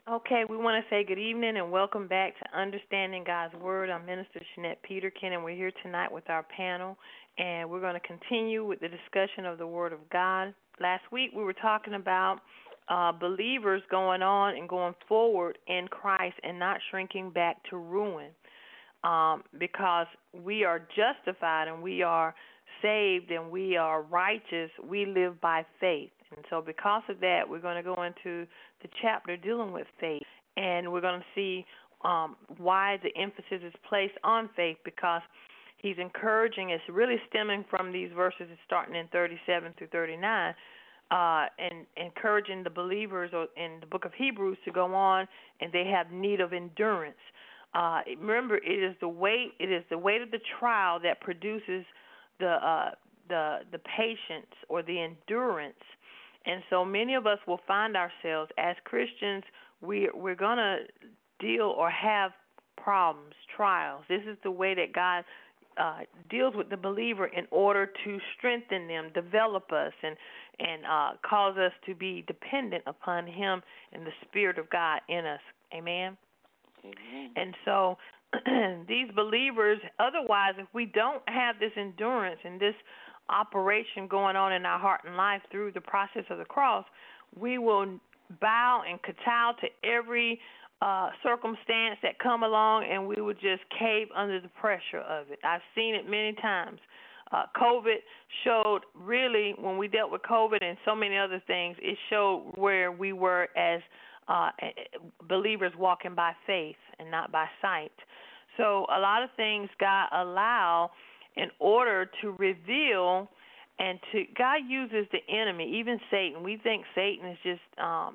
Okay, we want to say good evening and welcome back to Understanding God's Word. I'm Minister Shanette Peterkin, and we're here tonight with our panel, and we're going to continue with the discussion of the Word of God. Last week we were talking about believers going on and going forward in Christ and not shrinking back to ruin, because we are justified and we are saved and we are righteous. We live by faith. And so because of that, we're going to go into the chapter dealing with faith, and we're going to see why the emphasis is placed on faith, because he's encouraging, it's really stemming from these verses starting in 37 through 39, and encouraging the believers in the book of Hebrews to go on, and they have need of endurance. Remember, it is the weight of the trial that produces the patience or the endurance. And so many of us will find ourselves as Christians, we're going to deal or have problems, trials. This is the way that God deals with the believer in order to strengthen them, develop us, and cause us to be dependent upon Him and the Spirit of God in us. Amen? Amen. And so these believers, otherwise, if we don't have this endurance and this operation going on in our heart and life through the process of the cross, we will bow and kowtow to every circumstance that come along, and we would just cave under the pressure of it. I've seen it many times. COVID showed, really, when we dealt with COVID and so many other things, it showed where we were as believers walking by faith and not by sight. So a lot of things God allow in order to reveal, and God uses the enemy, even Satan. We think Satan is just,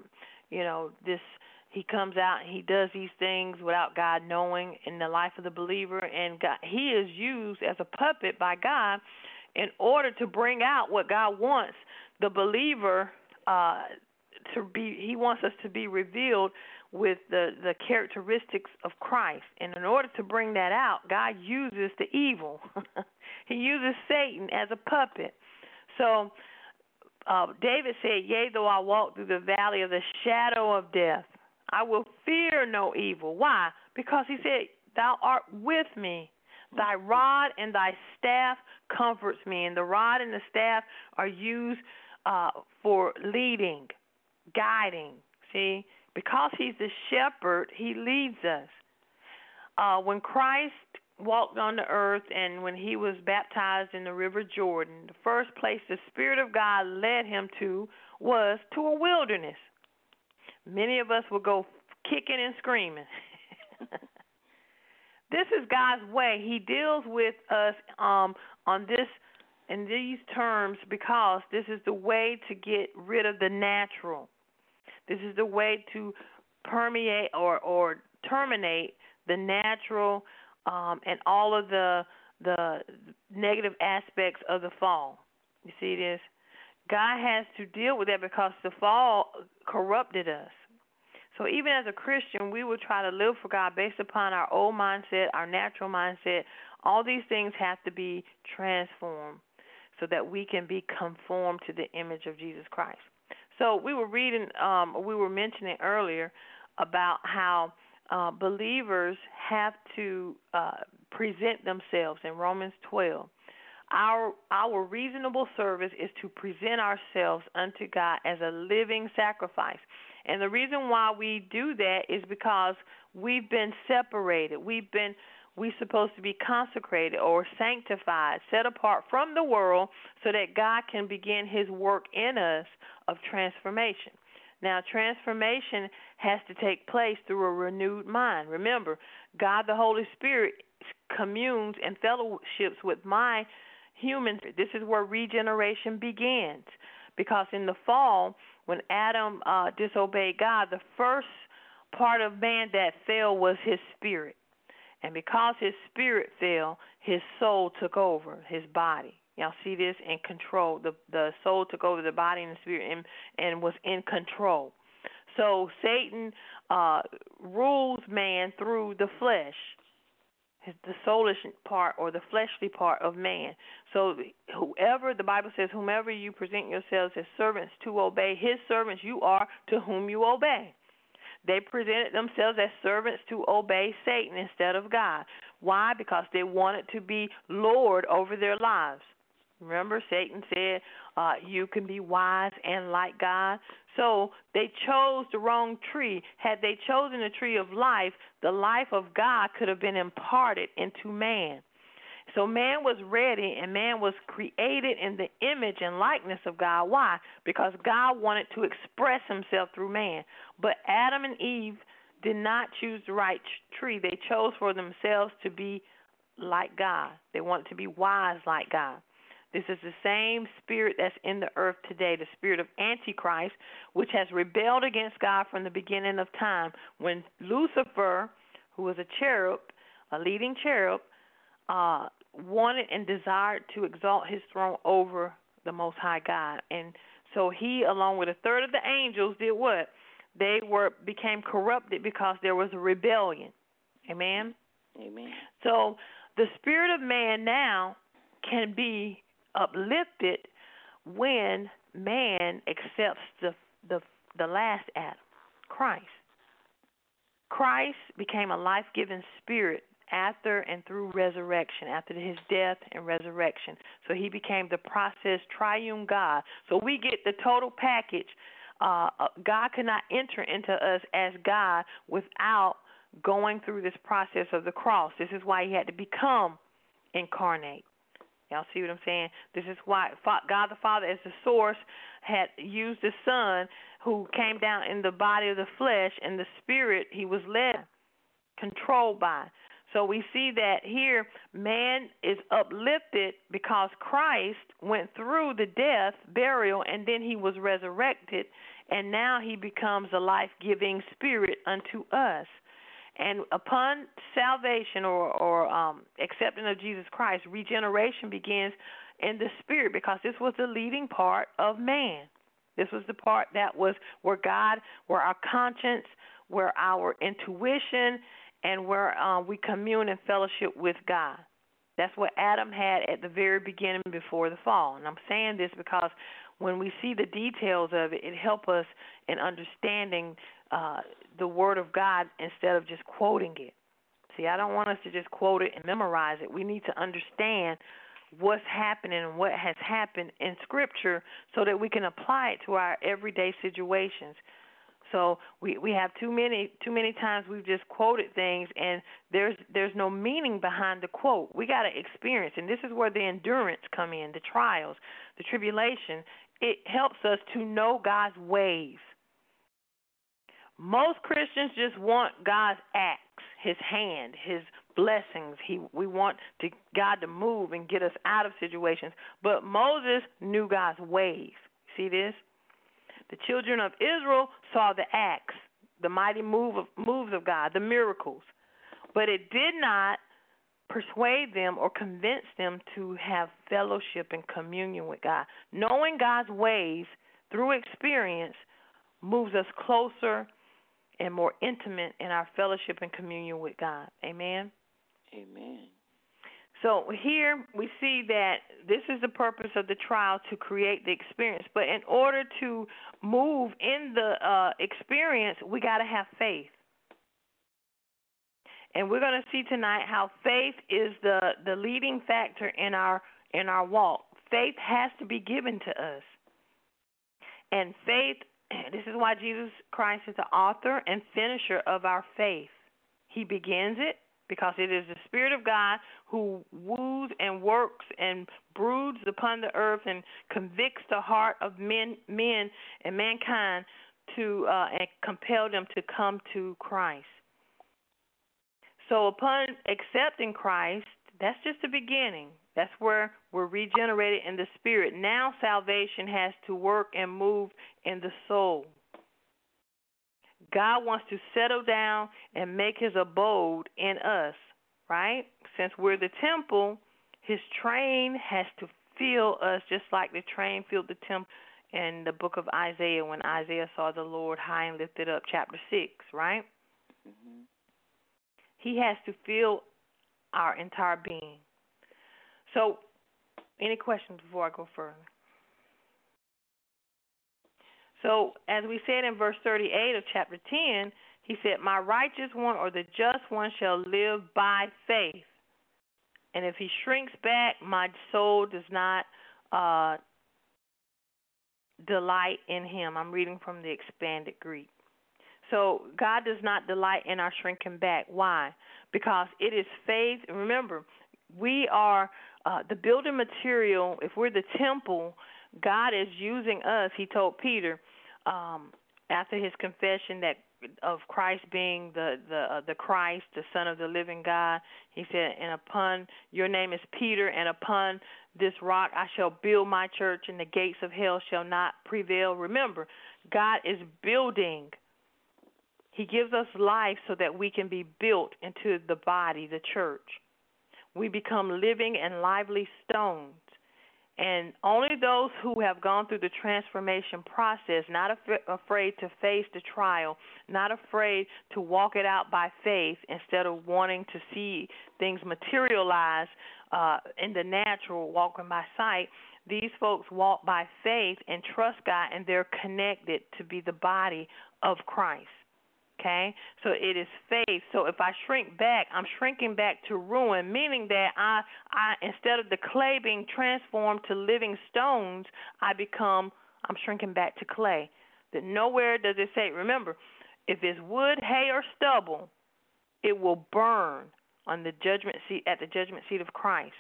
this. He comes out and he does these things without God knowing in the life of the believer, and God, he is used as a puppet by God in order to bring out what God wants the believer to be. He wants us to be revealed with the characteristics of Christ. And in order to bring that out, God uses the evil. He uses Satan as a puppet. So David said, yea, though I walk through the valley of the shadow of death, I will fear no evil. Why? Because he said, thou art with me. Thy rod and thy staff comforts me. And the rod and the staff are used for leading, guiding. See? Because he's the shepherd, he leads us. When Christ walked on the earth and when he was baptized in the river Jordan, the first place the Spirit of God led him to was to a wilderness. Many of us will go kicking and screaming. This is God's way. He deals with us on this in these terms because this is the way to get rid of the natural. This is the way to permeate or terminate the natural and all of the negative aspects of the fall. You see this? God has to deal with that because the fall corrupted us. So even as a Christian, we will try to live for God based upon our old mindset, our natural mindset. All these things have to be transformed so that we can be conformed to the image of Jesus Christ. So we were mentioning earlier about how believers have to present themselves in Romans 12. Our reasonable service is to present ourselves unto God as a living sacrifice. And the reason why we do that is because we've been separated. We're supposed to be consecrated or sanctified, set apart from the world so that God can begin his work in us of transformation. Now, transformation has to take place through a renewed mind. Remember, God the Holy Spirit communes and fellowships with my human. This is where regeneration begins. Because in the fall, when Adam disobeyed God, the first part of man that fell was his spirit. And because his spirit fell, his soul took over his body. Y'all see this? In control. The soul took over the body and the spirit and was in control. So Satan rules man through the flesh, the soulish part or the fleshly part of man. So whoever, the Bible says, whomever you present yourselves as servants to obey, his servants you are to whom you obey. They presented themselves as servants to obey Satan instead of God. Why? Because they wanted to be Lord over their lives. Remember, Satan said, you can be wise and like God. So they chose the wrong tree. Had they chosen the tree of life, the life of God could have been imparted into man. So man was ready, and man was created in the image and likeness of God. Why? Because God wanted to express himself through man. But Adam and Eve did not choose the right tree. They chose for themselves to be like God. They wanted to be wise like God. This is the same spirit that's in the earth today, the spirit of Antichrist, which has rebelled against God from the beginning of time. When Lucifer, who was a cherub, a leading cherub, wanted and desired to exalt his throne over the Most High God. And so he, along with a third of the angels, did what? They became corrupted because there was a rebellion. Amen? Amen. So the spirit of man now can be uplifted when man accepts the last Adam, Christ. Christ became a life-giving spirit after and through resurrection, after his death and resurrection. So he became the process triune God. So we get the total package. God cannot enter into us as God without going through this process of the cross. This is why he had to become incarnate. Y'all see what I'm saying? This is why God the Father, as the source, had used the Son, who came down in the body of the flesh, and the Spirit he was led, controlled by. So we see that here man is uplifted because Christ went through the death, burial, and then he was resurrected, and now he becomes a life-giving spirit unto us. And upon salvation or acceptance of Jesus Christ, regeneration begins in the spirit, because this was the leading part of man. This was the part that was where our conscience, where our intuition, and where we commune and fellowship with God. That's what Adam had at the very beginning before the fall. And I'm saying this because when we see the details of it, it helps us in understanding the Word of God instead of just quoting it. See, I don't want us to just quote it and memorize it. We need to understand what's happening and what has happened in Scripture so that we can apply it to our everyday situations. So we have too many times we've just quoted things and there's no meaning behind the quote. We got to experience, and this is where the endurance come in, the trials, the tribulation. It helps us to know God's ways. Most Christians just want God's acts, his hand, his blessings. We want God to move and get us out of situations. But Moses knew God's ways. See this? The children of Israel saw the acts, the mighty moves of God, the miracles. But it did not persuade them or convince them to have fellowship and communion with God. Knowing God's ways through experience moves us closer and more intimate in our fellowship and communion with God. Amen? Amen. So here we see that this is the purpose of the trial, to create the experience. But in order to move in the experience, we got to have faith. And we're going to see tonight how faith is the leading factor in our walk. Faith has to be given to us. And faith, this is why Jesus Christ is the author and finisher of our faith. He begins it because it is the Spirit of God who woos and works and broods upon the earth and convicts the heart of men and mankind to and compel them to come to Christ. So upon accepting Christ, that's just the beginning. That's where we're regenerated in the Spirit. Now salvation has to work and move in the soul. God wants to settle down and make his abode in us, right? Since we're the temple, his train has to fill us just like the train filled the temple in the book of Isaiah when Isaiah saw the Lord high and lifted up, chapter 6, right? Mm-hmm. He has to fill our entire being. So, any questions before I go further? So, as we said in verse 38 of chapter 10, He said, my righteous one or the just one shall live by faith. And if he shrinks back, my soul does not delight in him. I'm reading from the expanded Greek. So God does not delight in our shrinking back. Why? Because it is faith. Remember, we are the building material. If we're the temple, God is using us. He told Peter after his confession that of Christ being the Christ, the Son of the living God, he said, and upon your name is Peter, and upon this rock I shall build my church, and the gates of hell shall not prevail. Remember, God is building. He gives us life so that we can be built into the body, the church. We become living and lively stones. And only those who have gone through the transformation process, not afraid to face the trial, not afraid to walk it out by faith instead of wanting to see things materialize in the natural, walking by sight, these folks walk by faith and trust God, and they're connected to be the body of Christ. Okay, so it is faith. So if I shrink back, I'm shrinking back to ruin, meaning that I instead of the clay being transformed to living stones, I'm shrinking back to clay. That nowhere does it say. Remember, if it's wood, hay, or stubble, it will burn on the judgment seat at the judgment seat of Christ.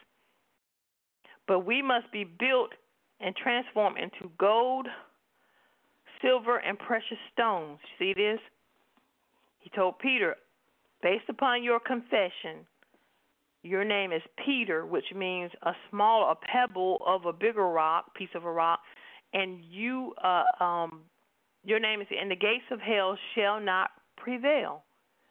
But we must be built and transformed into gold, silver, and precious stones. See this? He told Peter, based upon your confession, your name is Peter, which means a pebble of a bigger rock, piece of a rock, and your name is, and the gates of hell shall not prevail.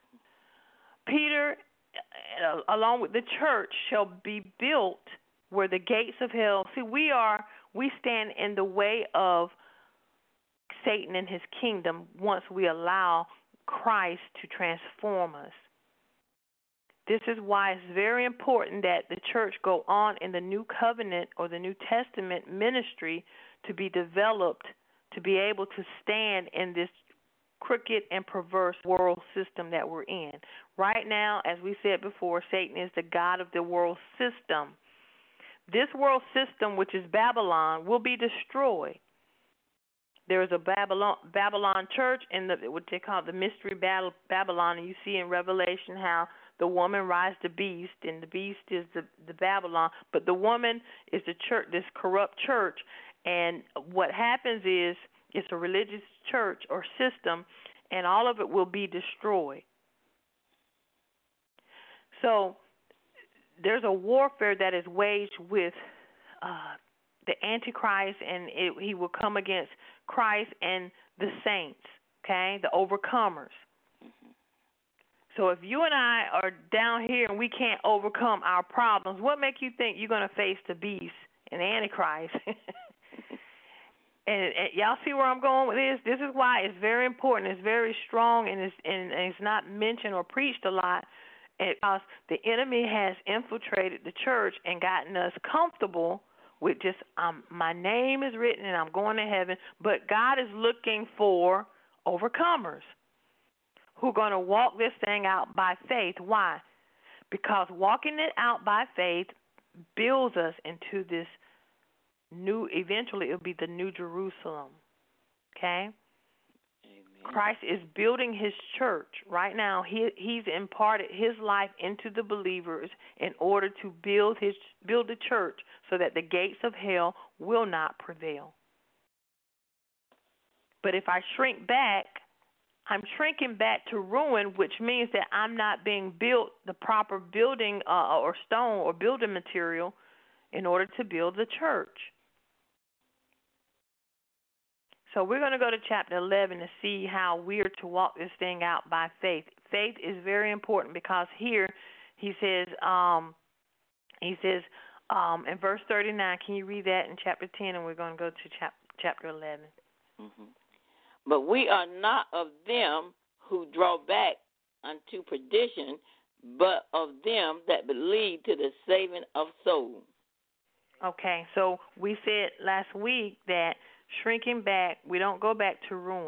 Peter, along with the church, shall be built where the gates of hell. See, we stand in the way of Satan and his kingdom once we allow Christ to transform us. This is why it's very important that the church go on in the New Covenant or the New Testament ministry to be developed, to be able to stand in this crooked and perverse world system that we're in. Right now, as we said before, Satan is the god of the world system. This world system, which is Babylon, will be destroyed. There is a Babylon church in what they call the mystery Babylon, and you see in Revelation how the woman rides the beast, and the beast is the Babylon, but the woman is the church, this corrupt church, and what happens is it's a religious church or system, and all of it will be destroyed. So there's a warfare that is waged with the Antichrist, and he will come against Christ and the saints, okay, the overcomers. Mm-hmm. So if you and I are down here and we can't overcome our problems, what makes you think you're going to face the beast and the Antichrist? and y'all see where I'm going with this? This is why it's very important. It's very strong, and it's not mentioned or preached a lot, because the enemy has infiltrated the church and gotten us comfortable with just my name is written and I'm going to heaven. But God is looking for overcomers who are going to walk this thing out by faith. Why? Because walking it out by faith builds us into this new, eventually it'll be the New Jerusalem. Okay? Amen. Christ is building his church. Right now, he's imparted his life into the believers in order to build the church so that the gates of hell will not prevail. But if I shrink back, I'm shrinking back to ruin, which means that I'm not being built the proper building or stone or building material in order to build the church. So we're going to go to chapter 11 to see how we are to walk this thing out by faith. Faith is very important because here he says in verse 39, can you read that in chapter 10, and we're going to go to chapter 11. Mm-hmm. But we are not of them who draw back unto perdition, but of them that believe to the saving of souls. Okay, so we said last week that shrinking back, we don't go back to ruin.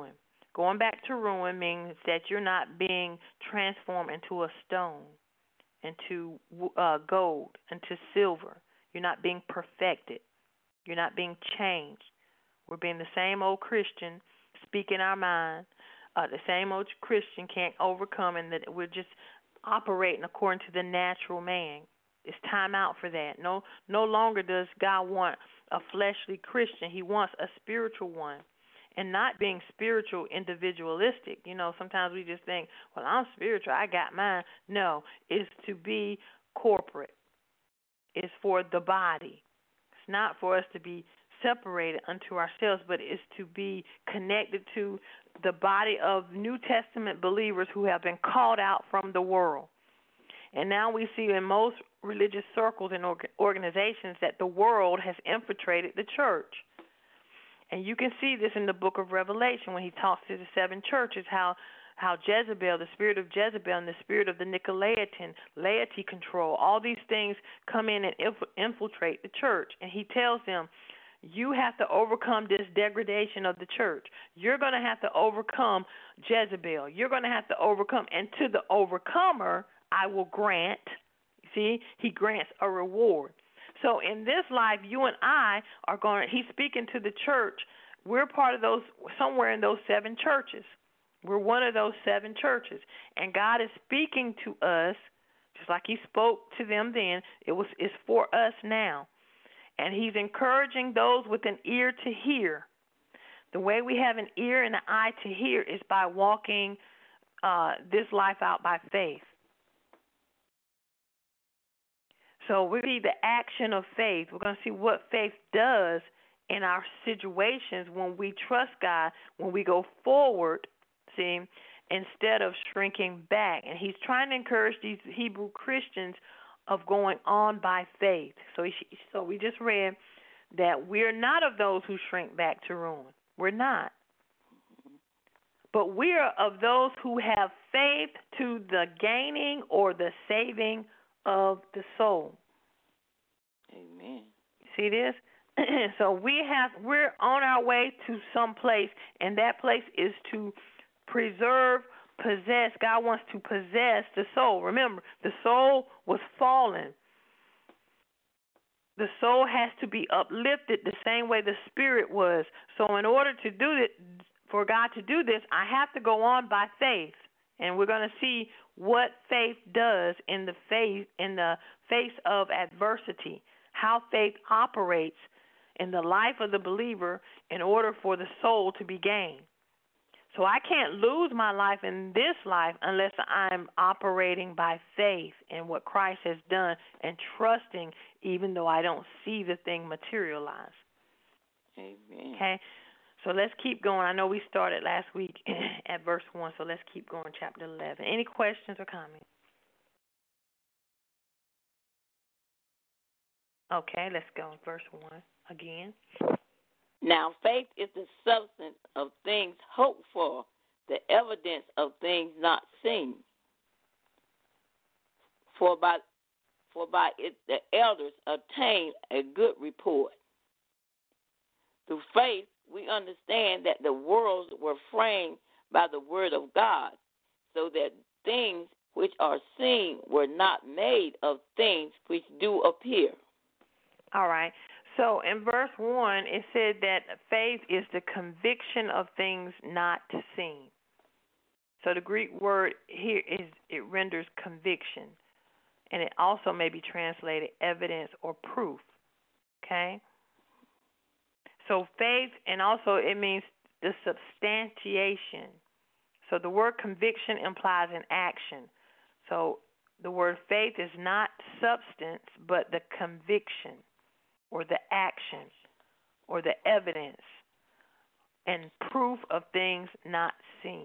Going back to ruin means that you're not being transformed into a stone, into gold, into silver. You're not being perfected. You're not being changed. We're being the same old Christian, speaking our mind. The same old Christian can't overcome, and that we're just operating according to the natural man. It's time out for that. No longer does God want a fleshly Christian. He wants a spiritual one. And not being spiritual individualistic. You know, sometimes we just think, well, I'm spiritual, I got mine. No, it's to be corporate. It's for the body. It's not for us to be separated unto ourselves, but it's to be connected to the body of New Testament believers who have been called out from the world. And now we see in most religious circles and organizations that the world has infiltrated the church. And you can see this in the book of Revelation when he talks to the 7 churches, how Jezebel, the spirit of Jezebel and the spirit of the Nicolaitan, laity control, all these things come in and infiltrate the church. And he tells them, you have to overcome this degradation of the church. You're going to have to overcome Jezebel. You're going to have to overcome. And to the overcomer, I will grant, see, he grants a reward. So in this life, you and I are going, he's speaking to the church. We're part of those, somewhere in those 7 churches. We're one of those 7 churches. And God is speaking to us, just like he spoke to them then, it's for us now. And he's encouraging those with an ear to hear. The way we have an ear and an eye to hear is by walking this life out by faith. So we see the action of faith. We're going to see what faith does in our situations when we trust God, when we go forward, see, instead of shrinking back. And he's trying to encourage these Hebrew Christians of going on by faith. So we just read that we're not of those who shrink back to ruin. We're not. But we are of those who have faith to the gaining or the saving of the soul. Amen. See this? So we're on our way to some place, and that place is to preserve, possess. God wants to possess the soul. Remember, the soul was fallen. The soul has to be uplifted the same way the spirit was. So in order to do it, for God to do this, I have to go on by faith. And we're going to see what faith does in the face of adversity, how faith operates in the life of the believer in order for the soul to be gained. So I can't lose my life in this life unless I'm operating by faith in what Christ has done and trusting even though I don't see the thing materialize. Amen. Okay? So let's keep going. I know we started last week at verse 1, so let's keep going, chapter 11. Any questions or comments? Okay, let's go. Verse 1 again. Now, faith is the substance of things hoped for, the evidence of things not seen. For by it the elders obtained a good report. Through faith, we understand that the worlds were framed by the word of God, so that things which are seen were not made of things which do appear. All right. So in verse 1, it said that faith is the conviction of things not seen. So the Greek word here it renders conviction, and it also may be translated evidence or proof. Okay? So faith, and also it means the substantiation. So the word conviction implies an action. So the word faith is not substance, but the conviction or the action or the evidence and proof of things not seen.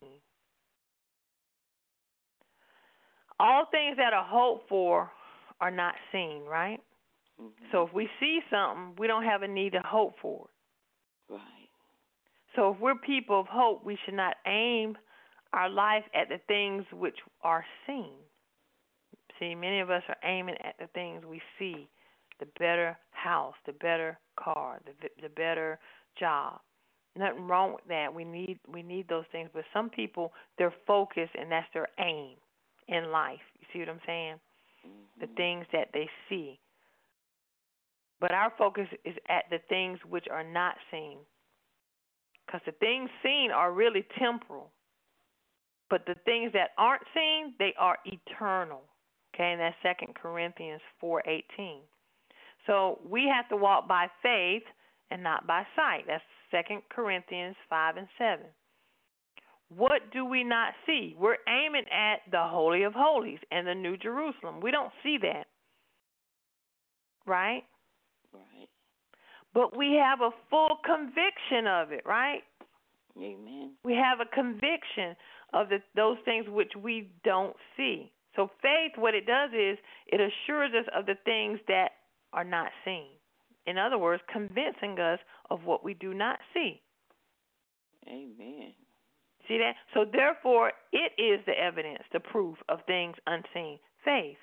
All things that are hoped for are not seen, right? Mm-hmm. So if we see something, we don't have a need to hope for it. Right. So if we're people of hope, we should not aim our life at the things which are seen. See, many of us are aiming at the things we see, the better house, the better car, the better job, Nothing wrong with that. We need those things, but some people, their focus and that's their aim in life. You see what I'm saying? The things that they see. But our focus is at the things which are not seen. Because the things seen are really temporal. But the things that aren't seen, they are eternal. Okay, and that's 2 Corinthians 4:18. So we have to walk by faith and not by sight. That's 2 Corinthians 5:7. What do we not see? We're aiming at the Holy of Holies and the New Jerusalem. We don't see that. Right? Right. But we have a full conviction of it, right? Amen. We have a conviction of those things which we don't see. So faith, what it does is it assures us of the things that are not seen. In other words, convincing us of what we do not see. Amen. See that? So therefore, it is the evidence, the proof of things unseen. Faith.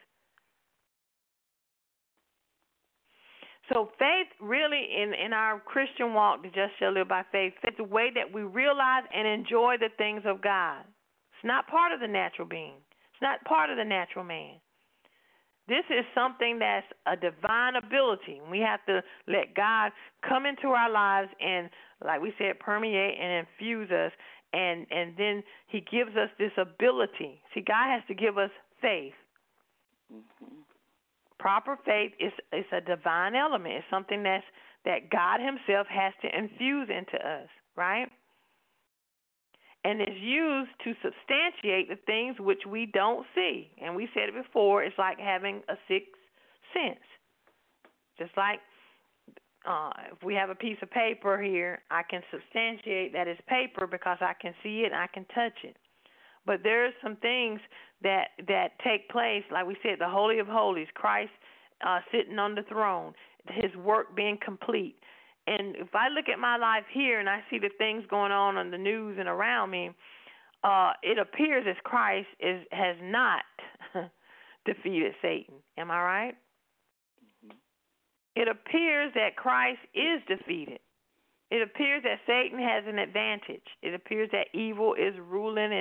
So faith really in our Christian walk, the just shall live by faith, it's the way that we realize and enjoy the things of God. It's not part of the natural being. It's not part of the natural man. This is something that's a divine ability. We have to let God come into our lives and, like we said, permeate and infuse us, and then He gives us this ability. See, God has to give us faith. Mm-hmm. Proper faith is a divine element. It's something that God Himself has to infuse into us, right? And is used to substantiate the things which we don't see. And we said it before, it's like having a sixth sense. Just like if we have a piece of paper here, I can substantiate that it's paper because I can see it and I can touch it. But there's some things that take place, like we said, the Holy of Holies, Christ sitting on the throne, His work being complete. And if I look at my life here and I see the things going on the news and around me, it appears as Christ has not defeated Satan. Am I right? Mm-hmm. It appears that Christ is defeated. It appears that Satan has an advantage. It appears that evil is ruling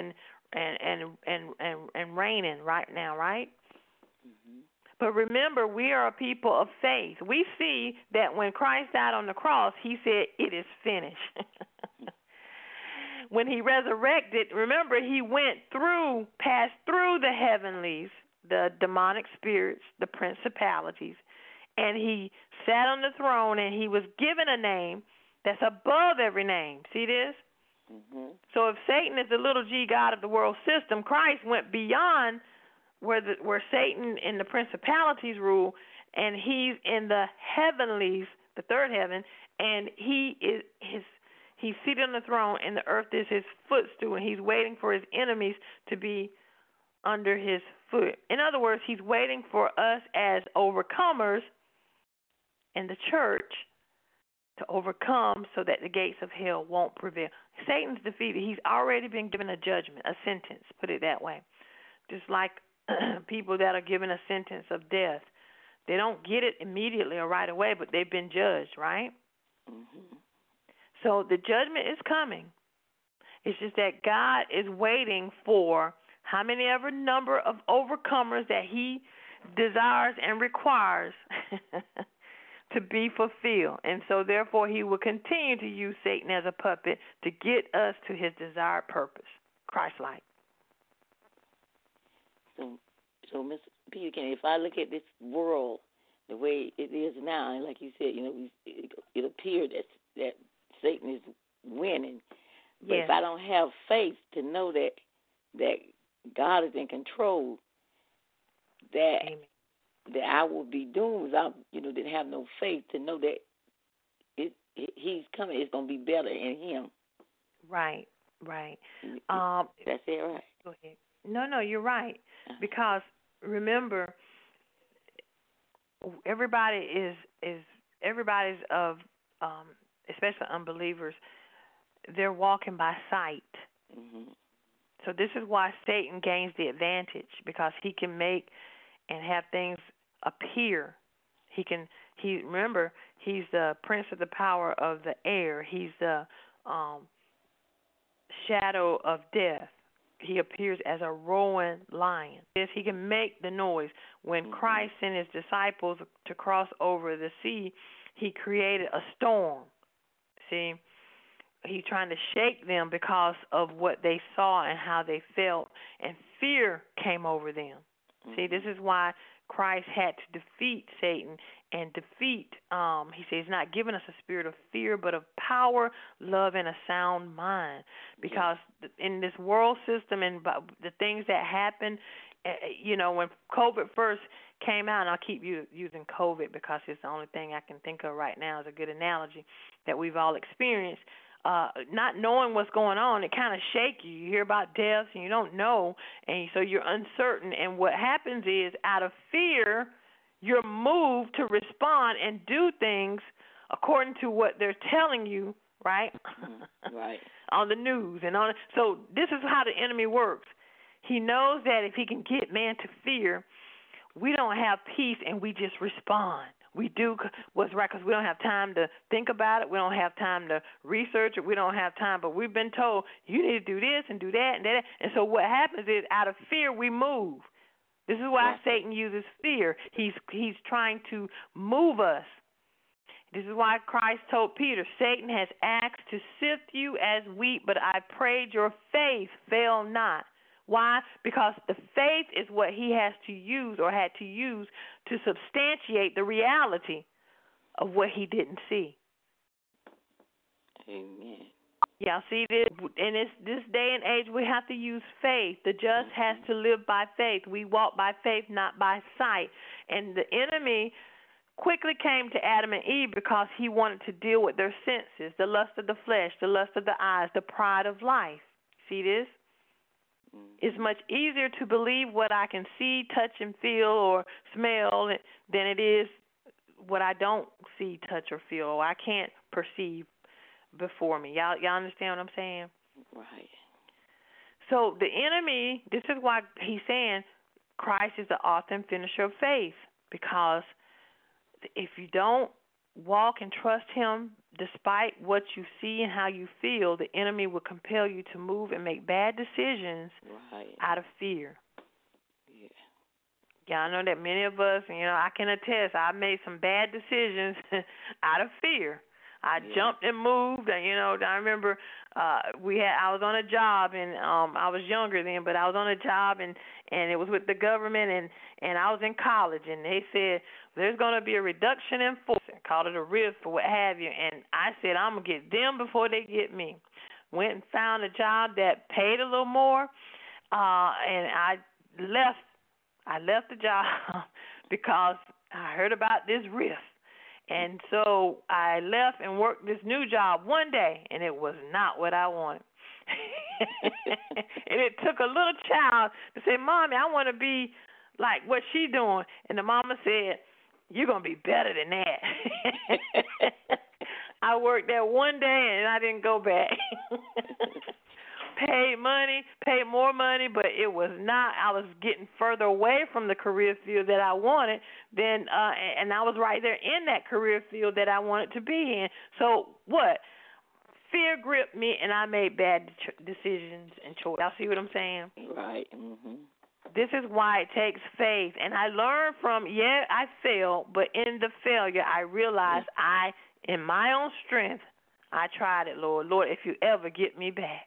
and reigning right now, right? Mm-hmm. But remember, we are a people of faith. We see that when Christ died on the cross, He said, "It is finished." When He resurrected, remember, He passed through the heavenlies, the demonic spirits, the principalities, and He sat on the throne, and He was given a name that's above every name. See this? Mm-hmm. So if Satan is the little g god of the world system, Christ went beyond where Satan and the principalities rule, and He's in the heavenlies, the third heaven, and He's seated on the throne, and the earth is His footstool, and He's waiting for His enemies to be under His foot. In other words, He's waiting for us as overcomers in the church to overcome so that the gates of hell won't prevail. Satan's defeated. He's already been given a judgment, a sentence, put it that way. Just like people that are given a sentence of death. They don't get it immediately or right away, but they've been judged, right? Mm-hmm. So the judgment is coming. It's just that God is waiting for how many ever number of overcomers that He desires and requires to be fulfilled. And so therefore He will continue to use Satan as a puppet to get us to His desired purpose, Christ-like. So Mr. Peter Kenny, if I look at this world the way it is now, and like you said, it appears that Satan is winning. But yes. If I don't have faith to know that God is in control, that Amen. That I will be doomed. I didn't have no faith to know that He's coming. It's going to be better in Him. Right. That's it, right? Go ahead. No, you're right. Because remember, everybody's of, especially unbelievers, they're walking by sight. Mm-hmm. So this is why Satan gains the advantage, because he can make and have things appear. Remember, he's the prince of the power of the air. He's the um, shadow of death. He appears as a roaring lion. Yes, he can make the noise. When Christ sent his disciples to cross over the sea, he created a storm. See, he's trying to shake them because of what they saw and how they felt, and fear came over them. See, this is why Christ had to defeat Satan and defeat, he says, he's not giving us a spirit of fear, but of power, love, and a sound mind. Because in this world system and the things that happen, when COVID first came out, and I'll keep using COVID because it's the only thing I can think of right now is a good analogy that we've all experienced. Not knowing what's going on, it kind of shakes you. You hear about deaths and you don't know, and so you're uncertain. And what happens is, out of fear, you're moved to respond and do things according to what they're telling you, right? Right. On the news and on. So this is how the enemy works. He knows that if he can get man to fear, we don't have peace and we just respond. We do what's right because we don't have time to think about it. We don't have time to research it. We don't have time. But we've been told you need to do this and do that and that. And so what happens is, out of fear, we move. This is why Satan uses fear. He's trying to move us. This is why Christ told Peter, Satan has asked to sift you as wheat, but I prayed your faith fail not. Why? Because the faith is what he has to use or had to use to substantiate the reality of what he didn't see. Amen. Yeah, see, in this day and age, we have to use faith. The just has to live by faith. We walk by faith, not by sight. And the enemy quickly came to Adam and Eve because he wanted to deal with their senses, the lust of the flesh, the lust of the eyes, the pride of life. See this? It's much easier to believe what I can see, touch, and feel or smell than it is what I don't see, touch, or feel, or I can't perceive before me. Y'all understand what I'm saying? Right. So the enemy, this is why he's saying Christ is the author and finisher of faith, because if you don't walk and trust him despite what you see and how you feel, the enemy will compel you to move and make bad decisions out of fear. Yeah, I know that many of us, I can attest, I made some bad decisions out of fear. I jumped and moved, and I remember I was on a job, and I was younger then, but I was on a job, and it was with the government, and I was in college, and they said there's going to be a reduction in force, called it a RIF or what have you, and I said I'm going to get them before they get me. Went and found a job that paid a little more, and I left the job because I heard about this RIF. And so I left and worked this new job one day, and it was not what I wanted. And it took a little child to say, Mommy, I want to be like what she doing. And the mama said, you're going to be better than that. I worked there one day, and I didn't go back. Paid more money, but it was not. I was getting further away from the career field that I wanted and I was right there in that career field that I wanted to be in. So what? Fear gripped me, and I made bad decisions and choices. Y'all see what I'm saying? Right. Mm-hmm. This is why it takes faith, and I learned from. I failed, but in the failure, I realized in my own strength, I tried it, Lord. Lord, if you ever get me back.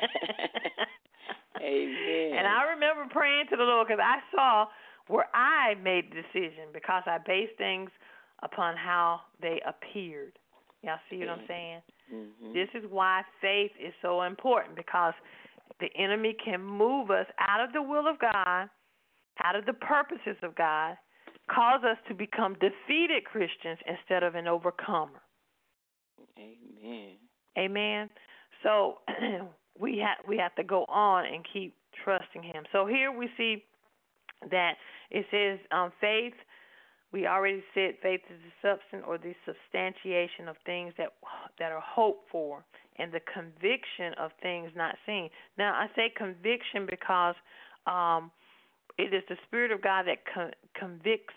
Amen. And I remember praying to the Lord because I saw where I made the decision because I based things upon how they appeared. Y'all see what I'm saying? Mm-hmm. This is why faith is so important, because the enemy can move us out of the will of God, out of the purposes of God, cause us to become defeated Christians instead of an overcomer. Amen. Amen. So we have to go on and keep trusting him. So here we see that it says faith. We already said faith is the substance or the substantiation of things that are hoped for, and the conviction of things not seen. Now I say conviction because it is the Spirit of God that convicts us. He convicts us in our heart.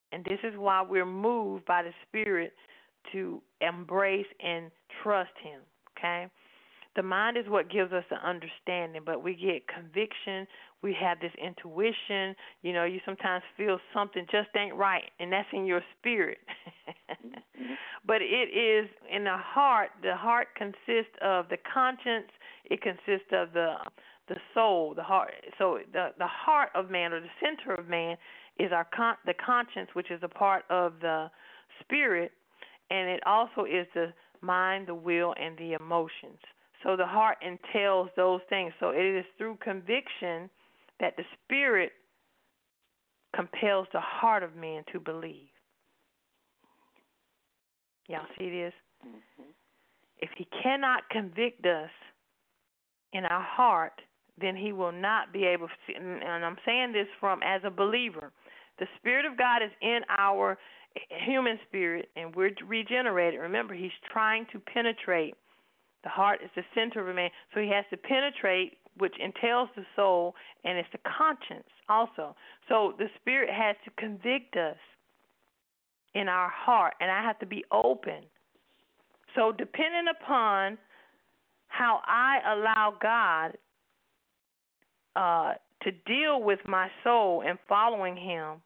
And this is why we're moved by the Spirit to embrace and trust Him, okay? The mind is what gives us the understanding, but we get conviction. We have this intuition. You know, you sometimes feel something just ain't right, and that's in your spirit. But it is in the heart. The heart consists of the conscience. It consists of the soul, the heart. So the heart of man, or the center of man, is the conscience, which is a part of the spirit, and it also is the mind, the will, and the emotions. So the heart entails those things. So it is through conviction that the Spirit compels the heart of man to believe. Y'all see this? Mm-hmm. If He cannot convict us in our heart, then He will not be able to. And I'm saying this as a believer. The Spirit of God is in our human spirit, and we're regenerated. Remember, He's trying to penetrate. The heart is the center of a man, so he has to penetrate, which entails the soul, and it's the conscience also. So the Spirit has to convict us in our heart, and I have to be open. So depending upon how I allow God to deal with my soul and following Him,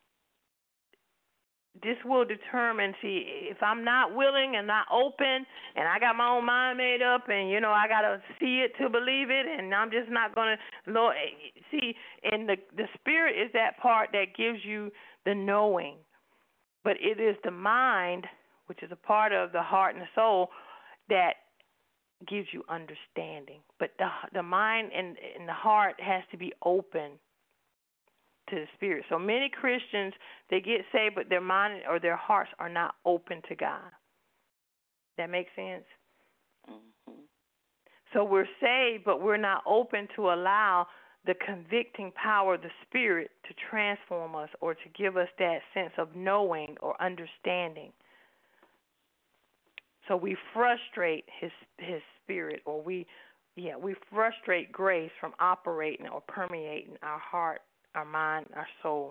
this will determine, if I'm not willing and not open, and I got my own mind made up, and, you know, I got to see it to believe it, and I'm just not going to, and the Spirit is that part that gives you the knowing. But it is the mind, which is a part of the heart and the soul, that gives you understanding. But the mind and the heart has to be open to the Spirit. So many Christians, they get saved, but their mind or their hearts are not open to God. That makes sense? Mm-hmm. So we're saved, but we're not open to allow the convicting power of the Spirit to transform us or to give us that sense of knowing or understanding. So we frustrate His Spirit, or we frustrate grace from operating or permeating our heart, our mind, our soul.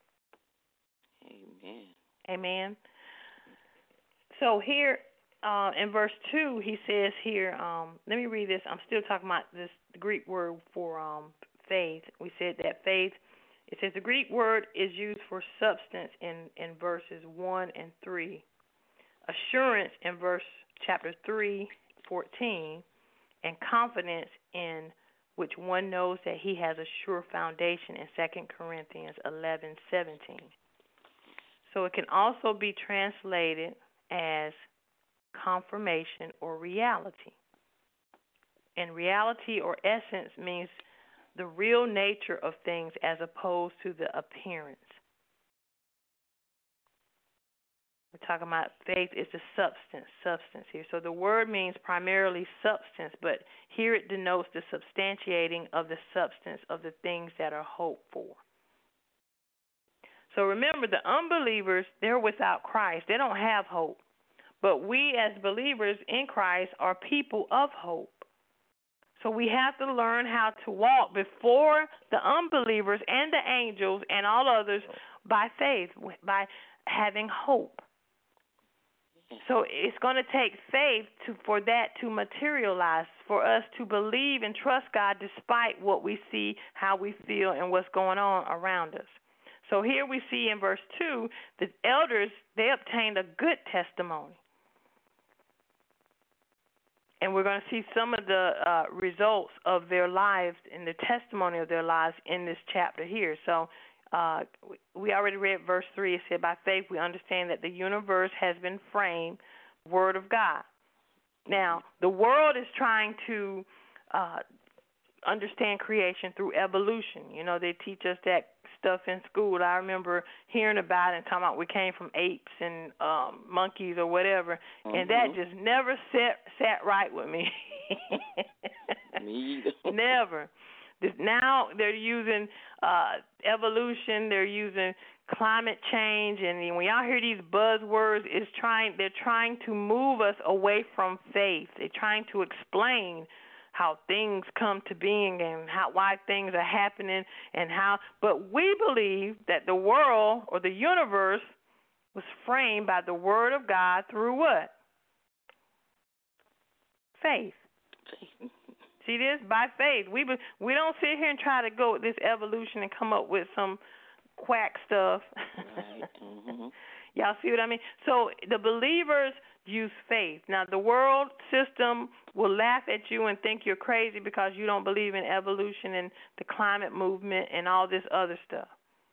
Amen. Amen. So here in verse 2, he says here, let me read this. I'm still talking about this Greek word for faith. We said that faith, it says the Greek word is used for substance in verses 1 and 3. Assurance in chapter 3:14, and confidence in which one knows that he has a sure foundation in 2 Corinthians 11:17. So it can also be translated as confirmation or reality. And reality or essence means the real nature of things as opposed to the appearance. We're talking about faith is the substance here. So the word means primarily substance, but here it denotes the substantiating of the substance of the things that are hoped for. So remember, the unbelievers, they're without Christ. They don't have hope. But we as believers in Christ are people of hope. So we have to learn how to walk before the unbelievers and the angels and all others by faith, by having hope. So it's going to take faith for that to materialize, for us to believe and trust God despite what we see, how we feel, and what's going on around us. So here we see in verse 2, the elders, they obtained a good testimony. And we're going to see some of the results of their lives and the testimony of their lives in this chapter here. So we already read verse 3. It said, by faith we understand that the universe has been framed, Word of God. Now, the world is trying to understand creation through evolution. You know, they teach us that stuff in school. I remember hearing about it and talking about we came from apes and monkeys or whatever, and that just never sat right with me. Me either. Never. Now they're using evolution, they're using climate change, and when y'all hear these buzzwords, they're trying to move us away from faith. They're trying to explain how things come to being and why things are happening and how. But we believe that the world or the universe was framed by the Word of God through what? Faith. See this? By faith. We don't sit here and try to go with this evolution and come up with some quack stuff. Right. Mm-hmm. Y'all see what I mean? So the believers use faith. Now, the world system will laugh at you and think you're crazy because you don't believe in evolution and the climate movement and all this other stuff.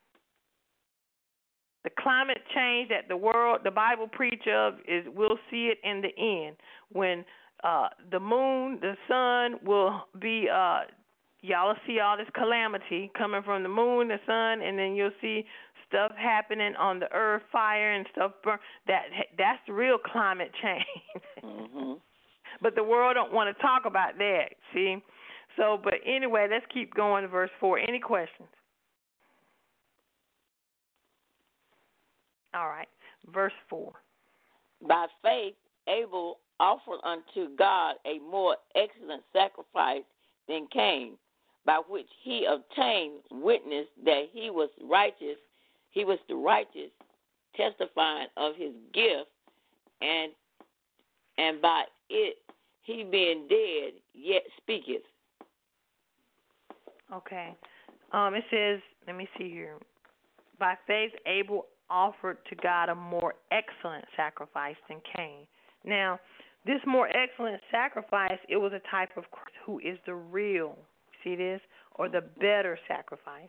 The climate change that the Bible preach of is we'll see it in the end when the moon, the sun will be y'all will see all this calamity coming from the moon, the sun, and then you'll see stuff happening on the earth, fire and stuff burn. That's the real climate change. Mm-hmm. But the world don't want to talk about that, see? So, but anyway, let's keep going to verse 4. Any questions? All right, verse 4. By faith, Abel offered unto God a more excellent sacrifice than Cain, by which he obtained witness that he was righteous. He was the righteous, testifying of his gift, and by it he being dead yet speaketh. Okay. It says, let me see here. By faith, Abel offered to God a more excellent sacrifice than Cain. Now, this more excellent sacrifice, it was a type of Christ who is the real, see this, or the better sacrifice.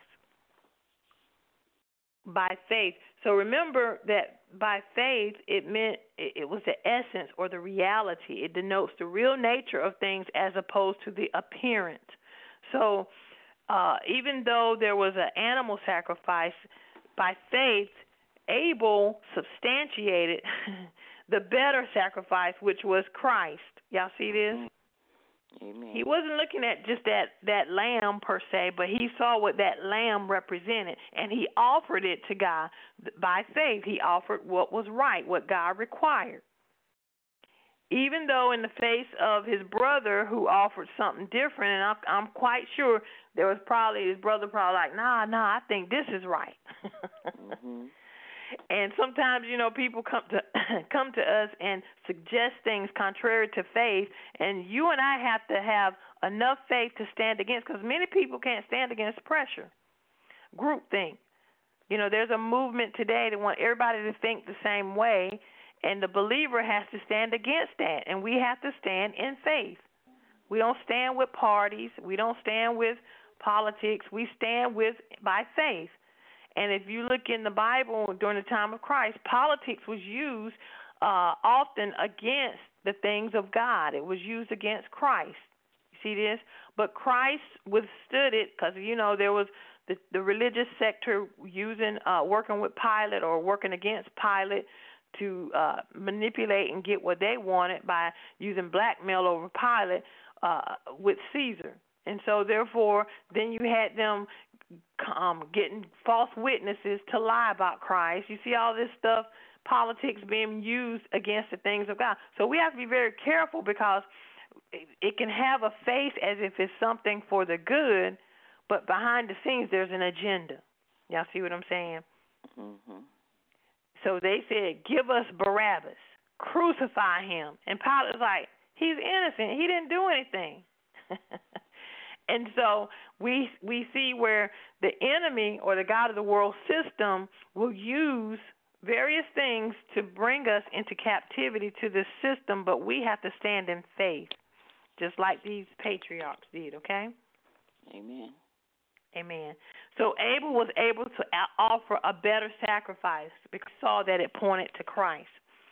By faith. So remember that by faith, it meant it was the essence or the reality. It denotes the real nature of things as opposed to the appearance. So even though there was an animal sacrifice, by faith, Abel substantiated the better sacrifice, which was Christ. Y'all see this? Amen. He wasn't looking at just that lamb per se, but he saw what that lamb represented, and he offered it to God. By faith, he offered what was right, what God required. Even though in the face of his brother who offered something different, and I'm quite sure there was probably his brother like, nah, I think this is right. Mm-hmm. And sometimes, people come to us and suggest things contrary to faith, and you and I have to have enough faith to stand against, because many people can't stand against pressure. Groupthink. There's a movement today that want everybody to think the same way, and the believer has to stand against that, and we have to stand in faith. We don't stand with parties. We don't stand with politics. We stand by faith. And if you look in the Bible during the time of Christ, politics was used often against the things of God. It was used against Christ. You see this? But Christ withstood it because, there was the religious sector working with Pilate or working against Pilate to manipulate and get what they wanted by using blackmail over Pilate with Caesar. And so, therefore, then you had them getting false witnesses to lie about Christ. You see all this stuff, politics being used against the things of God. So we have to be very careful because it can have a face as if it's something for the good, but behind the scenes there's an agenda. Y'all see what I'm saying? Mm-hmm. So they said, give us Barabbas, crucify him. And Pilate's like, he's innocent. He didn't do anything. And so we see where the enemy or the God of the world system will use various things to bring us into captivity to this system, but we have to stand in faith, just like these patriarchs did, okay? Amen. Amen. So Abel was able to offer a better sacrifice because he saw that it pointed to Christ.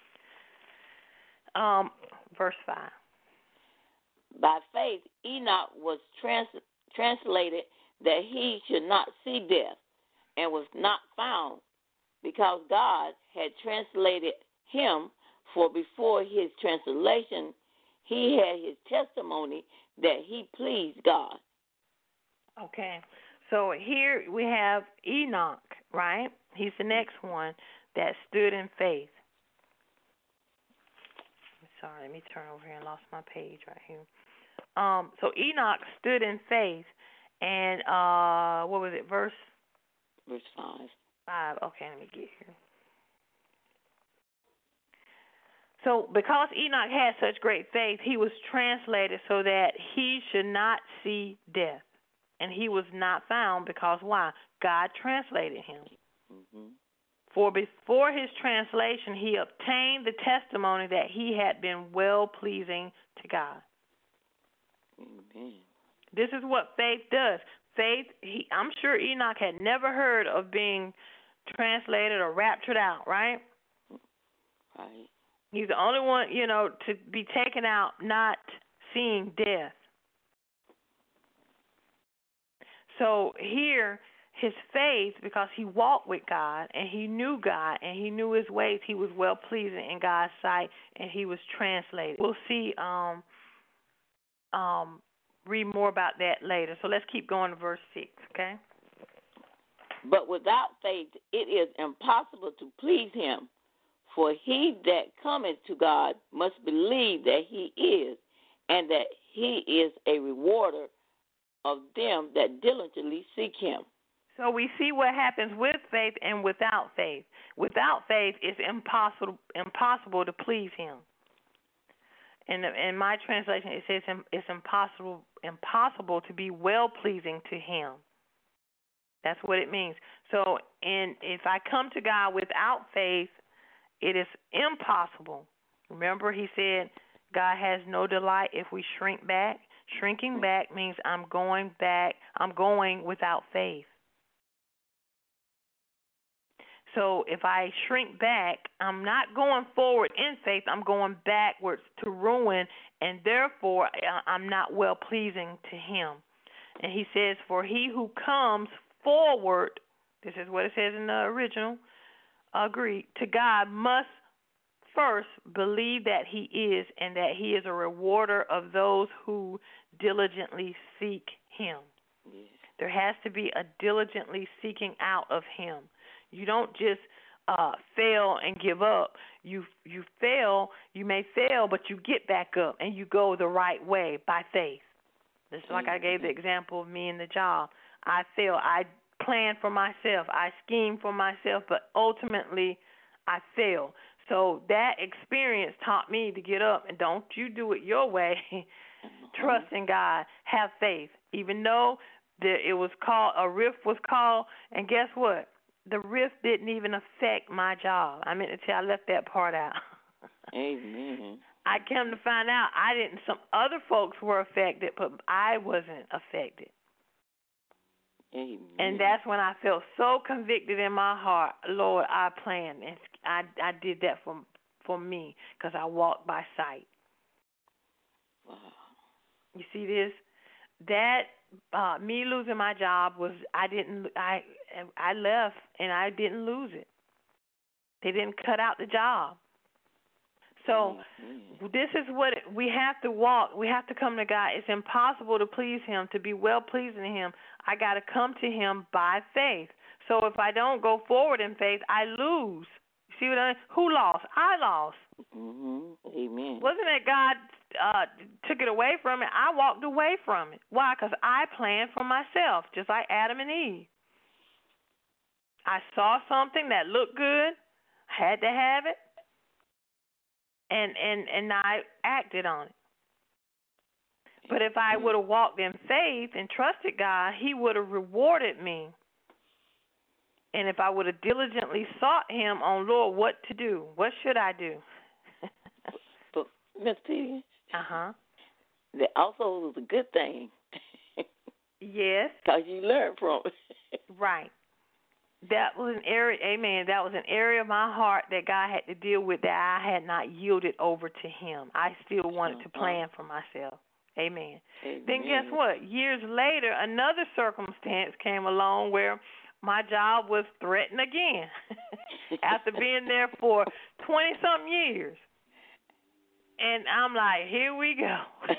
Verse 5. By faith, Enoch was translated that he should not see death, and was not found, because God had translated him. For before his translation, he had his testimony that he pleased God. Okay. So here we have Enoch, right? He's the next one that stood in faith. Sorry, let me turn over here and lost my page right here. So Enoch stood in faith, and what was it? Verse 5. 5. Okay, let me get here. So because Enoch had such great faith, he was translated so that he should not see death. And he was not found because why? God translated him. Mm-hmm. For before his translation, he obtained the testimony that he had been well-pleasing to God. Amen. This is what faith does. Faith, I'm sure Enoch had never heard of being translated or raptured out, right? Right. He's the only one, to be taken out not seeing death. So here, his faith, because he walked with God and he knew God and he knew his ways, he was well pleasing in God's sight, and he was translated. We'll see. Read more about that later. So let's keep going to verse 6. Okay. But without faith, it is impossible to please him. For he that cometh to God must believe that he is, and that he is a rewarder of them that diligently seek him. So we see what happens with faith and without faith. Without faith, it's impossible to please him. In my translation, it says it's impossible to be well pleasing to him. That's what it means. So, if I come to God without faith, it is impossible. Remember, he said God has no delight if we shrink back. Shrinking back means I'm going back. I'm going without faith. So if I shrink back, I'm not going forward in faith. I'm going backwards to ruin, and therefore I'm not well pleasing to him. And he says, for he who comes forward, this is what it says in the original Greek, to God must first believe that he is, and that he is a rewarder of those who diligently seek him. Yes. There has to be a diligently seeking out of him. You don't just fail and give up. You fail, you may fail, but you get back up and you go the right way by faith. Just like I gave the example of me in the job. I fail. I plan for myself. I scheme for myself, but ultimately I fail. So that experience taught me to get up and don't you do it your way. Trust in God. Have faith. Even though it was called, a rift was called, and guess what? The rift didn't even affect my job. I meant to tell, I left that part out. Amen. I came to find out some other folks were affected, but I wasn't affected. Amen. And that's when I felt so convicted in my heart. Lord, I planned, and I did that for me because I walked by sight. Wow. You see this? That me losing my job was I left and I didn't lose it. They didn't cut out the job. So this is what we have to walk. We have to come to God. It's impossible to please him, to be well pleasing to him. I got to come to him by faith. So if I don't go forward in faith, I lose. You see what I mean? Who lost? I lost. Mm-hmm. Amen. Wasn't it God took it away from me? I walked away from it. Why? Because I planned for myself, just like Adam and Eve. I saw something that looked good, had to have it, and I acted on it. But if I would have walked in faith and trusted God, he would have rewarded me. And if I would have diligently sought him on, Lord, what to do? What should I do? But, Miss P, that also was a good thing. Yes. Because you learned from it. Right. That was an area, amen, that was an area of my heart that God had to deal with, that I had not yielded over to him. I still wanted to plan for myself. Amen. Then guess what? Years later, another circumstance came along where my job was threatened again after being there for 20-something years. And I'm like, here we go.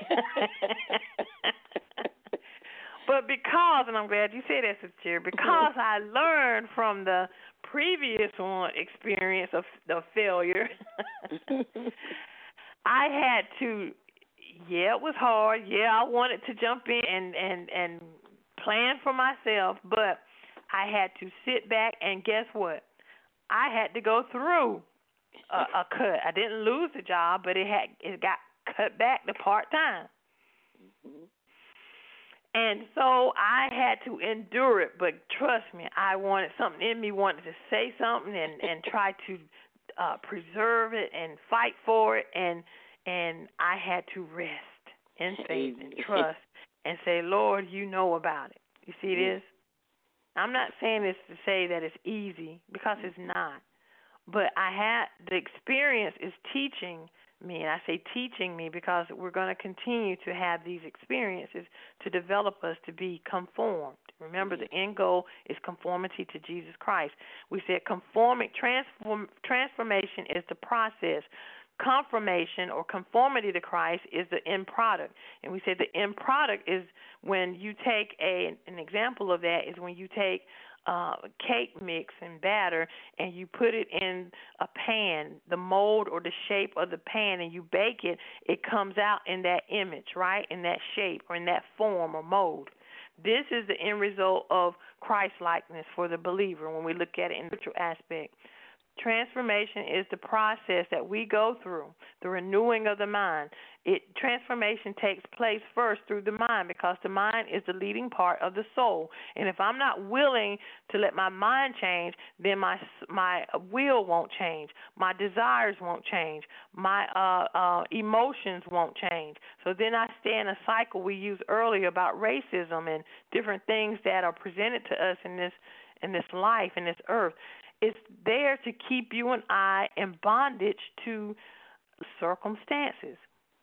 But because, and I'm glad you said that, Sister Cherry, because I learned from the previous one experience of failure, I had to Yeah, it was hard. Yeah, I wanted to jump in and plan for myself, but I had to sit back and guess what? I had to go through a cut. I didn't lose the job, but it got cut back to part-time. Mm-hmm. And so I had to endure it, but trust me, I wanted something in me wanted to say something and try to preserve it and fight for it, and I had to rest in faith and trust and say, Lord, you know about it. You see this? I'm not saying this to say that it's easy, because it's not. But the experience is teaching me, and I say teaching me because we're going to continue to have these experiences to develop us to be conformed. Remember, the end goal is conformity to Jesus Christ. We said transformation is the process. Confirmation or conformity to Christ is the end product. And we said the end product is when you take an example of that is when you take cake mix and batter and you put it in a pan, the mold or the shape of the pan, and you bake it, it comes out in that image, right? In that shape or in that form or mold. This is the end result of Christ-likeness for the believer when we look at it in the spiritual aspect. Transformation is the process that we go through, the renewing of the mind. Transformation takes place first through the mind, because the mind is the leading part of the soul. And if I'm not willing to let my mind change, then my will won't change, my desires won't change, my emotions won't change. So then I stay in a cycle we used earlier about racism and different things that are presented to us in this life, in this earth. It's there to keep you and I in bondage to circumstances,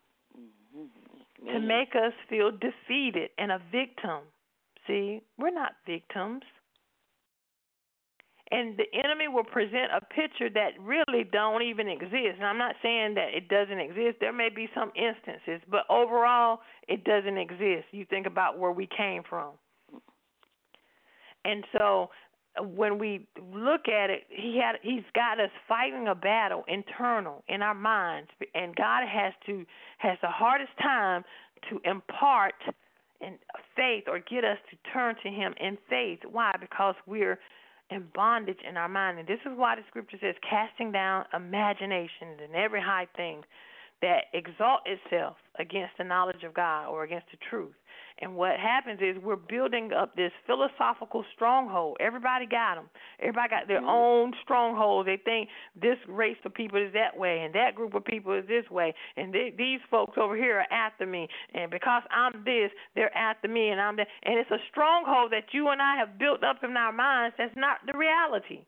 to make us feel defeated and a victim. See, we're not victims. And the enemy will present a picture that really don't even exist. And I'm not saying that it doesn't exist. There may be some instances, but overall, it doesn't exist. You think about where we came from. And so when we look at it, he's got us fighting a battle internal in our minds, and God has the hardest time to impart in faith or get us to turn to him in faith. Why? Because we're in bondage in our mind. And this is why the scripture says, casting down imaginations and every high thing that exalt itself against the knowledge of God or against the truth. And what happens is we're building up this philosophical stronghold. Everybody got them. Everybody got their own stronghold. They think this race of people is that way, and that group of people is this way, and these folks over here are after me. And because I'm this, they're after me, and I'm that. And it's a stronghold that you and I have built up in our minds that's not the reality.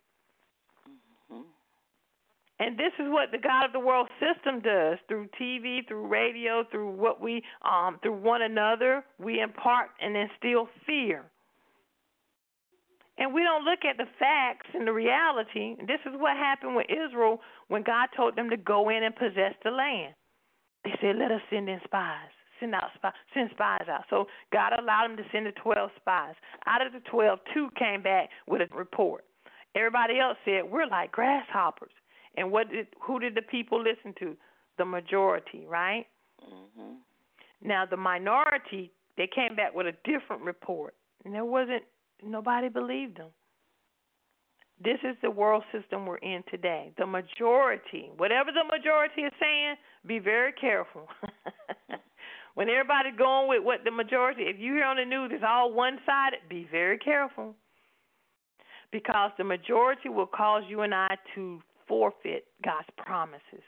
And this is what the God of the world system does through TV, through radio, through what we, through one another. We impart and instill fear. And we don't look at the facts and the reality. This is what happened with Israel when God told them to go in and possess the land. They said, let us send in spies. Send spies out. So God allowed them to send the 12 spies. Out of the 12, 2 came back with a report. Everybody else said, we're like grasshoppers. And who did the people listen to? The majority, right? Mm-hmm. Now, the minority, they came back with a different report. And nobody believed them. This is the world system we're in today. The majority, whatever the majority is saying, be very careful. When everybody's going with what the majority, if you hear on the news it's all one-sided, be very careful. Because the majority will cause you and I to forfeit God's promises.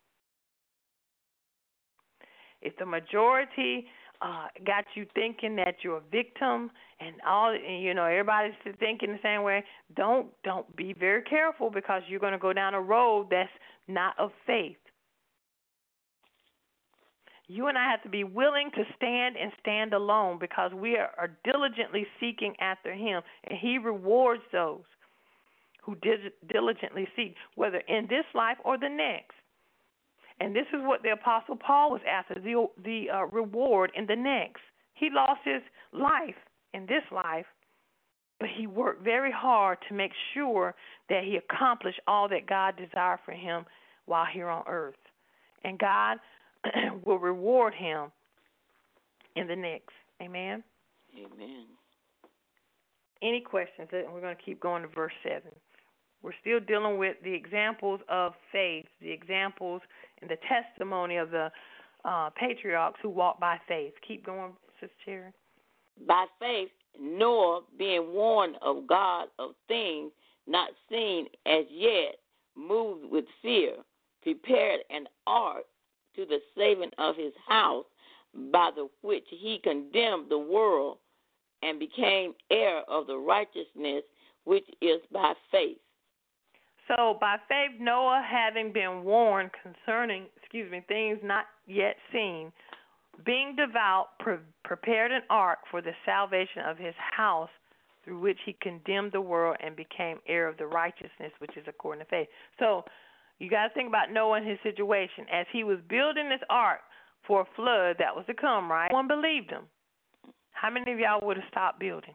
If the majority got you thinking that you're a victim and everybody's thinking the same way, don't be very careful, because you're going to go down a road that's not of faith. You and I have to be willing to stand alone, because we are diligently seeking after him, and he rewards those who diligently seek, whether in this life or the next. And this is what the Apostle Paul was after, the reward in the next. He lost his life in this life, but he worked very hard to make sure that he accomplished all that God desired for him while here on earth. And God will reward him in the next. Amen? Amen. Any questions? We're going to keep going to verse 7. We're still dealing with the examples of faith, the examples and the testimony of the patriarchs who walked by faith. Keep going, Sister Cherry. By faith, Noah, being warned of God of things not seen as yet, moved with fear, prepared an ark to the saving of his house, by the which he condemned the world and became heir of the righteousness which is by faith. So by faith, Noah, having been warned concerning, things not yet seen, being devout, prepared an ark for the salvation of his house, through which he condemned the world and became heir of the righteousness, which is according to faith. So you got to think about Noah and his situation. As he was building this ark for a flood that was to come, right? No one believed him. How many of y'all would have stopped building?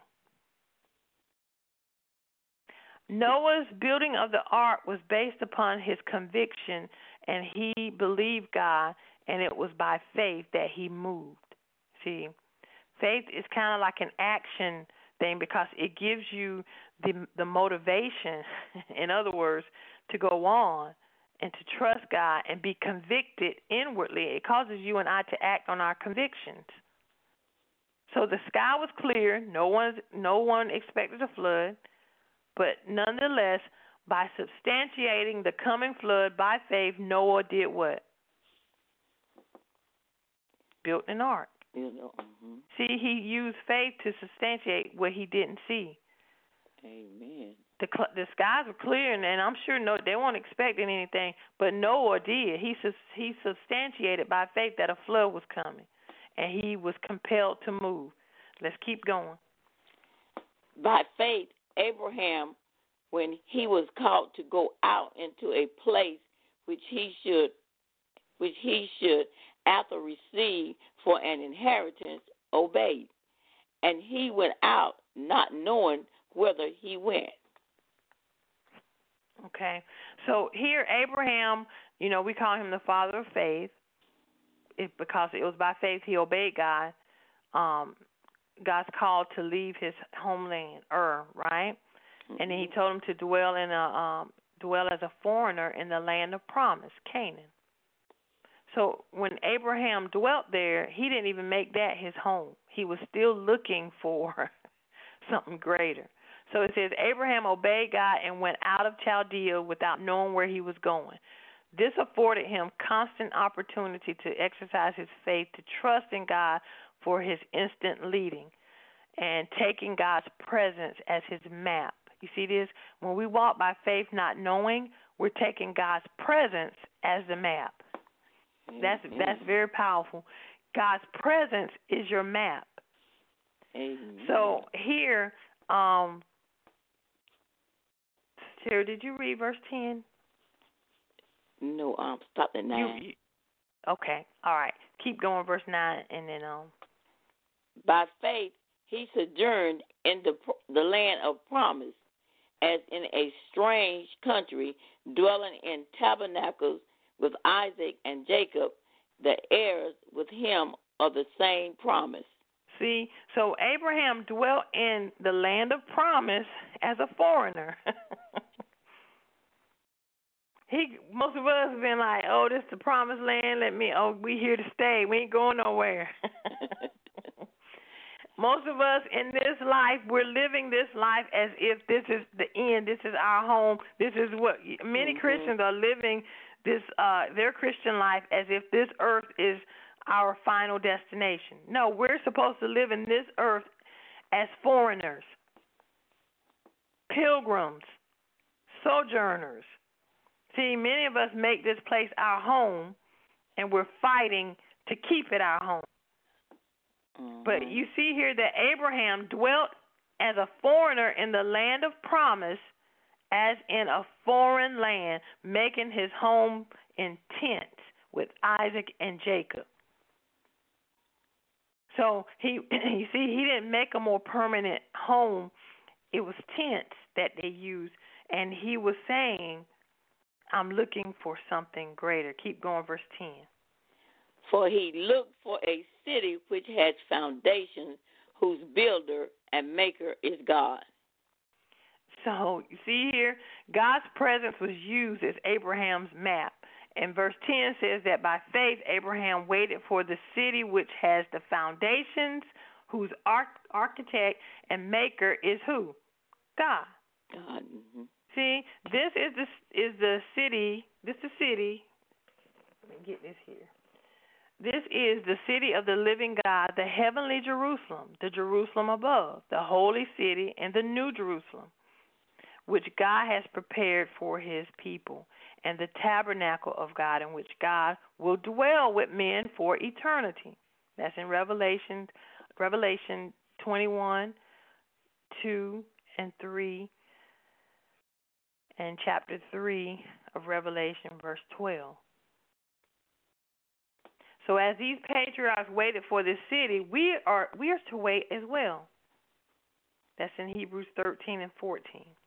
Noah's building of the ark was based upon his conviction, and he believed God, and it was by faith that he moved. See, faith is kind of like an action thing because it gives you the motivation, in other words, to go on and to trust God and be convicted inwardly. It causes you and I to act on our convictions. So the sky was clear. No one expected a flood. But nonetheless, by substantiating the coming flood by faith, Noah did what? Built an ark. See, he used faith to substantiate what he didn't see. Amen. The skies were clear, and I'm sure they weren't expecting anything, but Noah did. He substantiated by faith that a flood was coming, and he was compelled to move. Let's keep going. By faith, Abraham, when he was called to go out into a place which he should after receive for an inheritance, obeyed. And he went out not knowing whither he went. Okay. So here Abraham, we call him the father of faith because it was by faith he obeyed God. God's called to leave his homeland, right? Mm-hmm. And then he told him to dwell as a foreigner in the land of promise, Canaan. So when Abraham dwelt there, he didn't even make that his home. He was still looking for something greater. So it says Abraham obeyed God and went out of Chaldea without knowing where he was going. This afforded him constant opportunity to exercise his faith, to trust in God for his instant leading and taking God's presence as his map. You see this? When we walk by faith not knowing, we're taking God's presence as the map. That's very powerful. God's presence is your map. Amen. So here, Sarah, did you read verse 10? No, stop at 9. Okay, all right. Keep going, verse 9, and then By faith, he sojourned in the land of promise, as in a strange country, dwelling in tabernacles with Isaac and Jacob, the heirs with him of the same promise. See, so Abraham dwelt in the land of promise as a foreigner. Most of us have been like, oh, this is the promised land. We here to stay. We ain't going nowhere. Most of us in this life, we're living this life as if this is the end. This is our home. This is what many Christians are living their Christian life as if this earth is our final destination. No, we're supposed to live in this earth as foreigners, pilgrims, sojourners. See, many of us make this place our home, and we're fighting to keep it our home. But you see here that Abraham dwelt as a foreigner in the land of promise, as in a foreign land, making his home in tents with Isaac and Jacob. So he didn't make a more permanent home. It was tents that they used, and he was saying, I'm looking for something greater. Keep going, verse 10. For he looked for a city which has foundations, whose builder and maker is God. So, you see here, God's presence was used as Abraham's map. And verse 10 says that by faith, Abraham waited for the city which has the foundations, whose architect and maker is who? God. God. Mm-hmm. See, this is the city. This is the city. Let me get this here. This is the city of the living God, the heavenly Jerusalem, the Jerusalem above, the holy city, and the new Jerusalem, which God has prepared for his people, and the tabernacle of God, in which God will dwell with men for eternity. That's in Revelation 21, 2 and 3, and chapter 3 of Revelation, verse 12. So as these patriarchs waited for this city, we are to wait as well. That's in Hebrews 13 and 14.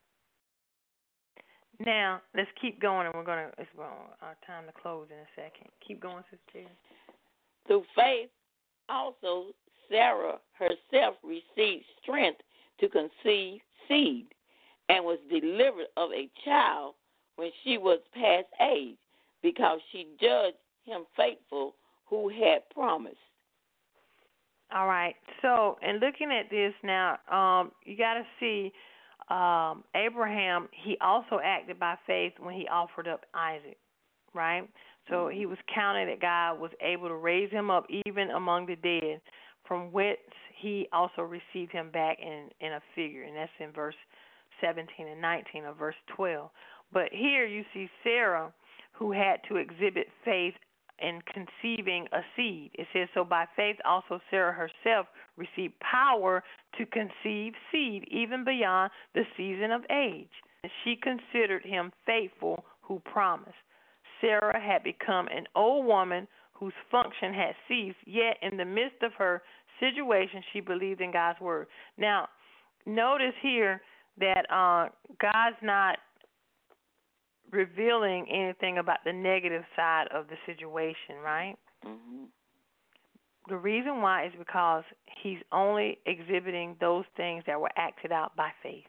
Now, let's keep going, and it's our time to close in a second. Keep going, Sister Jerry. Through faith, also Sarah herself received strength to conceive seed, and was delivered of a child when she was past age, because she judged him faithful who had promised. All right. So, in looking at this now, you got to see Abraham, he also acted by faith when he offered up Isaac, right? So he was counted that God was able to raise him up even among the dead, from which he also received him back in a figure, and that's in verse 17 and 19 of verse 12. But here you see Sarah, who had to exhibit faith in conceiving a seed. It says, so by faith also Sarah herself received power to conceive seed, even beyond the season of age. And she considered him faithful who promised. Sarah had become an old woman whose function had ceased, yet in the midst of her situation, she believed in God's word. Now, notice here that God's not revealing anything about the negative side of the situation, right? Mm-hmm. The reason why is because he's only exhibiting those things that were acted out by faith.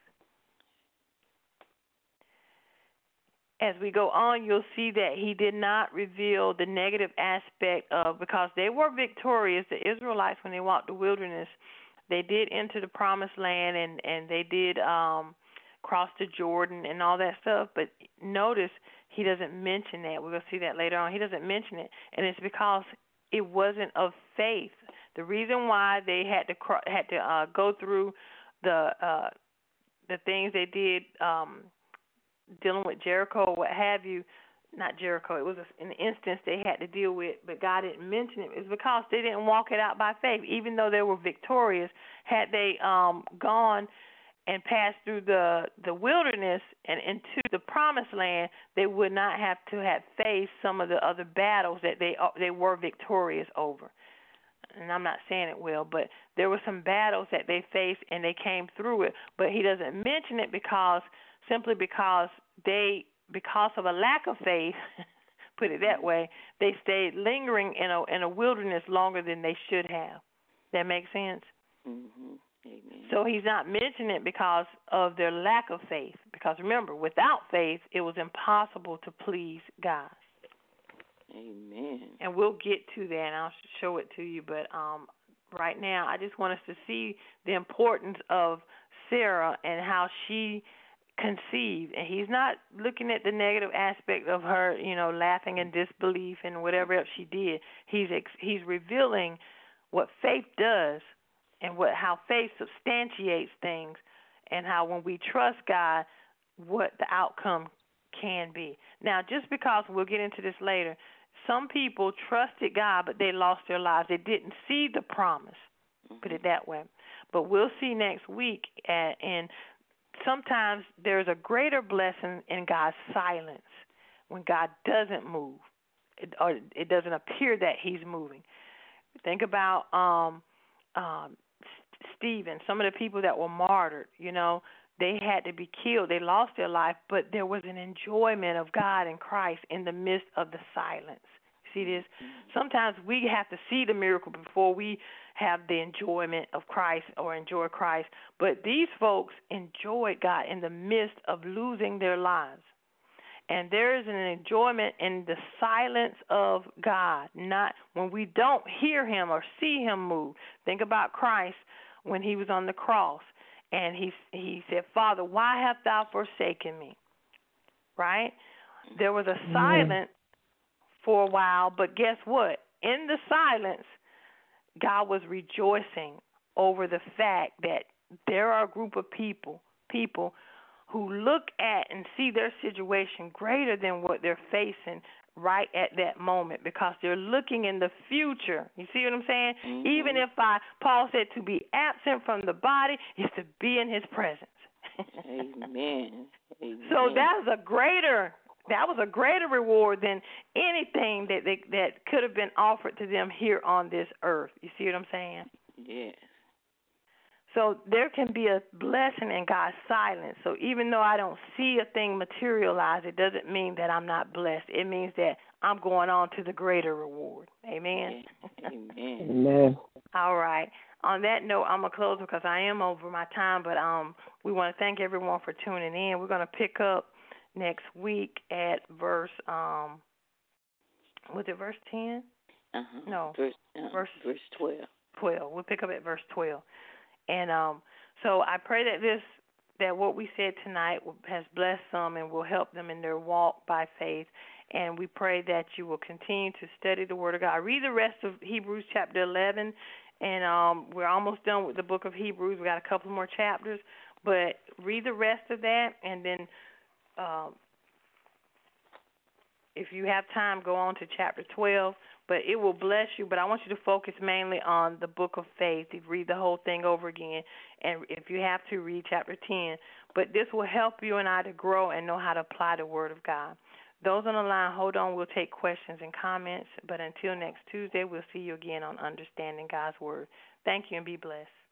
As we go on, you'll see that he did not reveal the negative aspect of, because they were victorious, the Israelites, when they walked the wilderness, they did enter the promised land, and they did cross the Jordan and all that stuff. But notice he doesn't mention that. We're going to see that later on. He doesn't mention it, and it's because it wasn't of faith. The reason why they had to go through the things they did, dealing with Jericho, what have you, not Jericho, it was an instance they had to deal with, but God didn't mention it. It's because they didn't walk it out by faith. Even though they were victorious, had they gone and passed through the wilderness and into the promised land, they would not have to have faced some of the other battles that they were victorious over. And I'm not saying it will, but there were some battles that they faced and they came through it. But he doesn't mention it simply because of a lack of faith, put it that way, they stayed lingering in a wilderness longer than they should have. That makes sense? Mm-hmm. Amen. So he's not mentioning it because of their lack of faith. Because remember, without faith, it was impossible to please God. Amen. And we'll get to that, and I'll show it to you. But right now, I just want us to see the importance of Sarah and how she conceived. And he's not looking at the negative aspect of her, laughing in disbelief and whatever else she did. He's revealing what faith does and how faith substantiates things, and how when we trust God, what the outcome can be. Now, just because, we'll get into this later, some people trusted God, but they lost their lives. They didn't see the promise, put it that way. But we'll see next week, and sometimes there's a greater blessing in God's silence when God doesn't move, or it doesn't appear that he's moving. Think about Stephen, some of the people that were martyred, they had to be killed. They lost their life, but there was an enjoyment of God and Christ in the midst of the silence. See this? Sometimes we have to see the miracle before we have the enjoyment of Christ or enjoy Christ. But these folks enjoyed God in the midst of losing their lives. And there is an enjoyment in the silence of God, not when we don't hear him or see him move. Think about Christ when he was on the cross. And he said, Father, why hast thou forsaken me? Right? There was a silence for a while, but guess what? In the silence, God was rejoicing over the fact that there are a group of people who look at and see their situation greater than what they're facing right at that moment, because they're looking in the future. You see what I'm saying? Mm-hmm. Even if Paul said to be absent from the body is to be in his presence. Amen. Amen. So that was a greater reward than anything that could have been offered to them here on this earth. You see what I'm saying? Yes. So there can be a blessing in God's silence. So even though I don't see a thing materialize, it doesn't mean that I'm not blessed. It means that I'm going on to the greater reward. Amen? Amen. Amen. All right. On that note, I'm going to close because I am over my time, but we want to thank everyone for tuning in. We're going to pick up next week at verse, was it verse 10? Uh-huh. No. Verse 12. 12. We'll pick up at verse 12. And so I pray that what we said tonight has blessed some and will help them in their walk by faith. And we pray that you will continue to study the Word of God. Read the rest of Hebrews chapter 11, and we're almost done with the book of Hebrews. We got a couple more chapters, but read the rest of that, and then if you have time, go on to chapter 12. But it will bless you. But I want you to focus mainly on the book of faith. You read the whole thing over again. And if you have to, read chapter 10. But this will help you and I to grow and know how to apply the Word of God. Those on the line, hold on. We'll take questions and comments. But until next Tuesday, we'll see you again on Understanding God's Word. Thank you and be blessed.